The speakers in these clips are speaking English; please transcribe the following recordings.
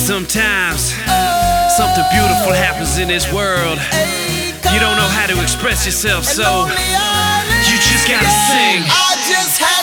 Sometimes something beautiful happens in this world. You don't know how to express yourself, so you just gotta sing. I just had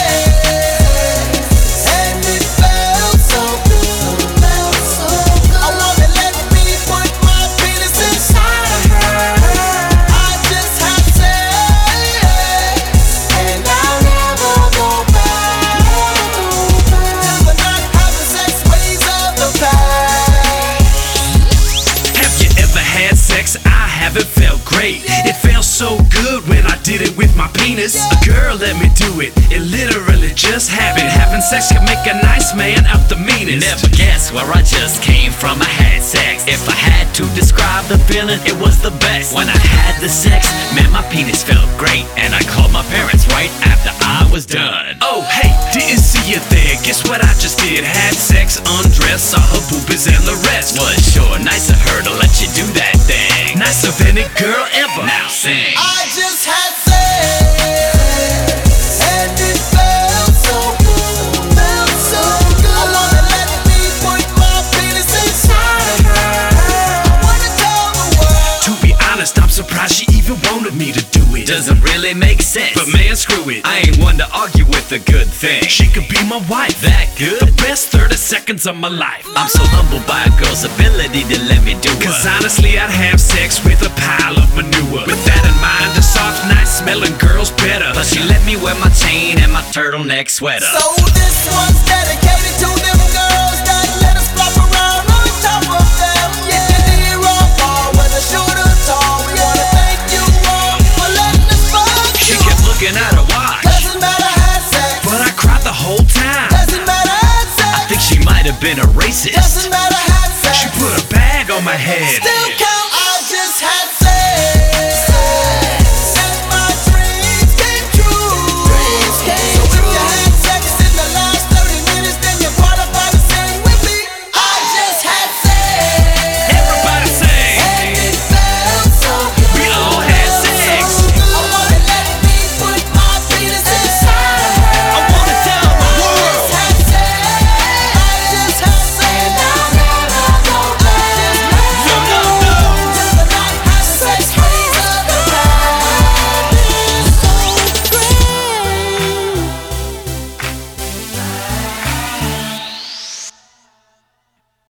sex, and it felt so good. I wanna let me put my penis inside of her. I just had sex, and I'll never go back to the not having sex ways of the past. Have you ever had sex? I haven't felt great. It felt so good when I did it with my penis. A girl let me do it. It literally just happened. Having sex can make a nice man out the meanest. Never guess where I just came from. I had sex. If I had to describe the feeling, it was the best. When I had the sex, man, my penis felt great. And I called my parents right after I was done. Oh, hey, didn't see you there. Guess what I just did? Had sex, undressed, saw her boobies and the rest. Was sure nice of her to let you do that thing. Nicer than any girl ever. Now sing. I just had sex, and it felt so good. I wanna let me put my penis inside of her. I wanna tell the world. To be honest, I'm surprised she even wanted me to do it. Doesn't really make sense. But man, screw it. I ain't one to argue with a good thing. She could be my wife. That good? The best 30 seconds of my life. I'm so humbled by a girl's ability to let me do it. Cause honestly, I'd have sex with a pile of manure. With that in mind, a soft, nice smelling girl's better. Plus she let me wear my chain and my turtleneck sweater. So this one's dedicated to them girls that let us flop around on top of them. Yeah, the rock bar, whether short or tall. We wanna thank you all for letting us fuck She you. kept looking at her watch, Doesn't matter, had sex. but I cried the whole time. Doesn't matter, had sex. I think she might have been a racist. Doesn't matter, had sex. She put a bag on my head. Still count.